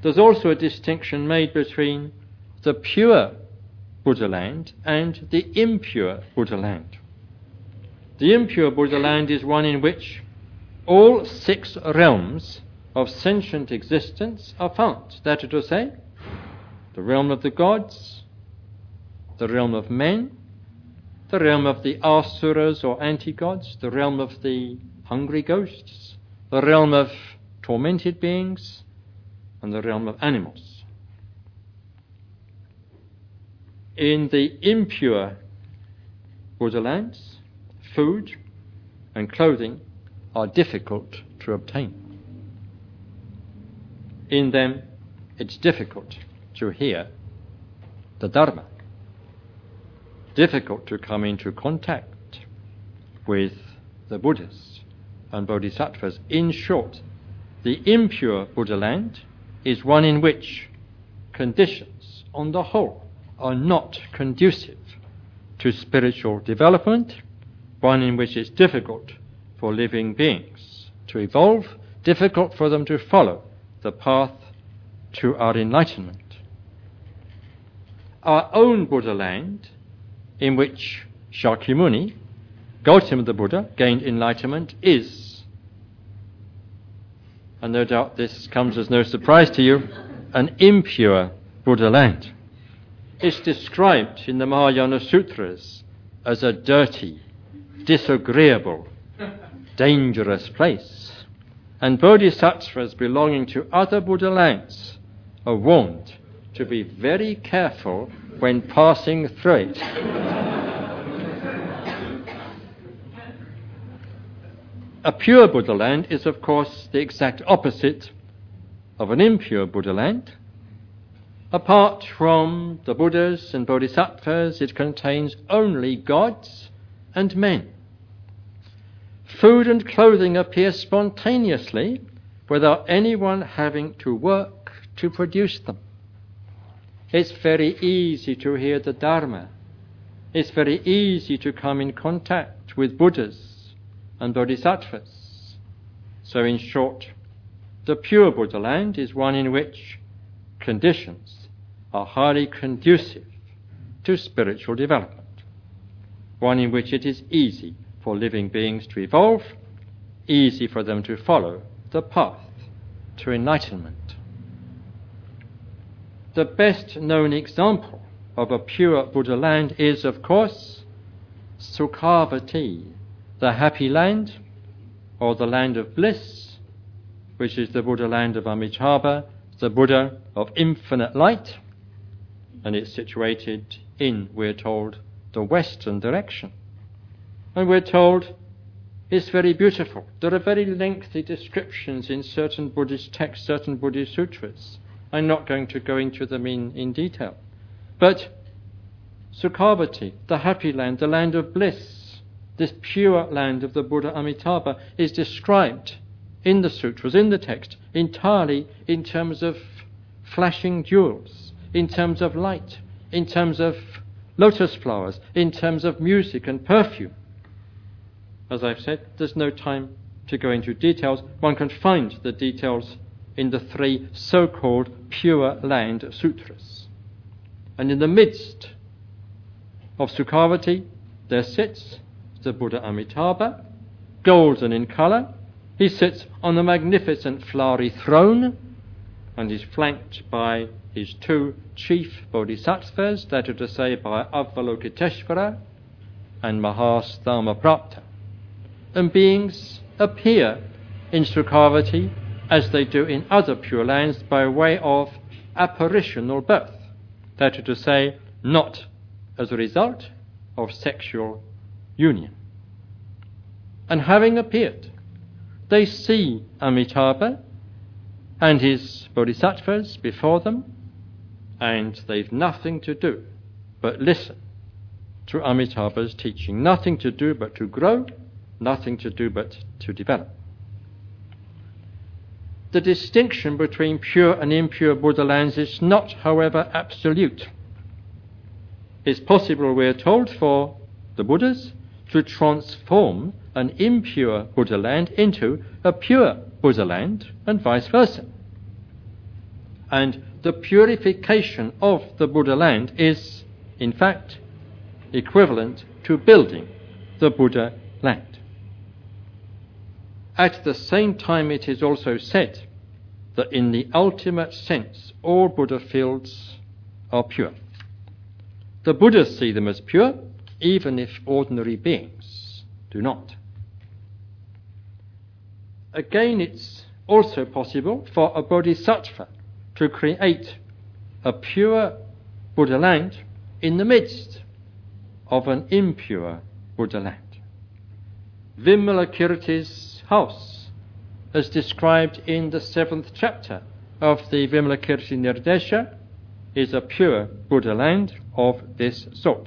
there's also a distinction made between the pure Buddha land and the impure Buddha land. The impure Buddha land is one in which all 6 realms of sentient existence are found. That is to say, the realm of the gods, the realm of men, the realm of the asuras or anti-gods, the realm of the hungry ghosts, the realm of tormented beings, and the realm of animals. In the impure Buddha lands, food and clothing are difficult to obtain. In them, it's difficult to hear the Dharma, difficult to come into contact with the Buddhas and Bodhisattvas. In short, the impure Buddha land is one in which conditions, on the whole, are not conducive to spiritual development, one in which it's difficult for living beings to evolve, difficult for them to follow the path to our enlightenment. Our own Buddha land, in which Shakyamuni, Gautama the Buddha, gained enlightenment, is, and no doubt this comes as no surprise to you, an impure Buddha land. It's described in the Mahayana Sutras as a dirty, disagreeable, dangerous place. And bodhisattvas belonging to other Buddha lands are warned to be very careful when passing through it. A pure Buddha land is, of course, the exact opposite of an impure Buddha land. Apart from the Buddhas and Bodhisattvas, it contains only gods and men. Food and clothing appear spontaneously without anyone having to work to produce them. It's very easy to hear the Dharma. It's very easy to come in contact with Buddhas and Bodhisattvas. So in short, the pure Buddha land is one in which conditions are highly conducive to spiritual development, one in which it is easy for living beings to evolve, easy for them to follow the path to enlightenment. The best known example of a pure Buddha land is, of course, Sukhavati, the happy land, or the land of bliss, which is the Buddha land of Amitabha, the Buddha of infinite light, and it's situated in, we're told, the western direction. And we're told it's very beautiful. There are very lengthy descriptions in certain Buddhist texts, certain Buddhist sutras. I'm not going to go into them in detail. But Sukhavati, the happy land, the land of bliss, this pure land of the Buddha Amitabha, is described in the sutras, in the text, entirely in terms of flashing jewels, in terms of light, in terms of lotus flowers, in terms of music and perfume. As I've said, there's no time to go into details. One can find the details in the 3 so-called Pure Land Sutras. And in the midst of Sukhavati, there sits the Buddha Amitabha, golden in colour. He sits on a magnificent flowery throne, and is flanked by his 2 chief bodhisattvas, that is to say by Avalokiteshvara and Mahasthamaprapta. And beings appear in Sukhavati as they do in other pure lands by way of apparitional birth, that is to say, not as a result of sexual union. And having appeared, they see Amitabha and his bodhisattvas before them, and they've nothing to do but listen to Amitabha's teaching, nothing to do but to grow, nothing to do but to develop. The distinction between pure and impure Buddha lands is not, however, absolute. It's possible, we're told, for the Buddhas to transform an impure Buddha land into a pure Buddha land, and vice versa. And the purification of the Buddha land is, in fact, equivalent to building the Buddha land. At the same time, it is also said that in the ultimate sense, all Buddha fields are pure. The Buddhas see them as pure, even if ordinary beings do not. Again, it's also possible for a bodhisattva to create a pure Buddha land in the midst of an impure Buddha land. Vimalakirti's house, as described in the 7th chapter of the Vimalakirti Nirdesha, is a pure Buddha land of this sort.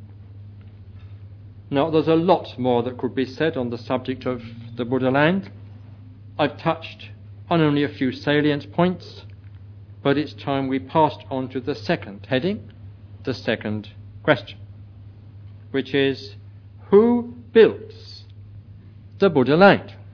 Now, there's a lot more that could be said on the subject of the Buddha land. I've touched on only a few salient points, but it's time we passed on to the second heading, the second question, which is, who builds the Buddha land?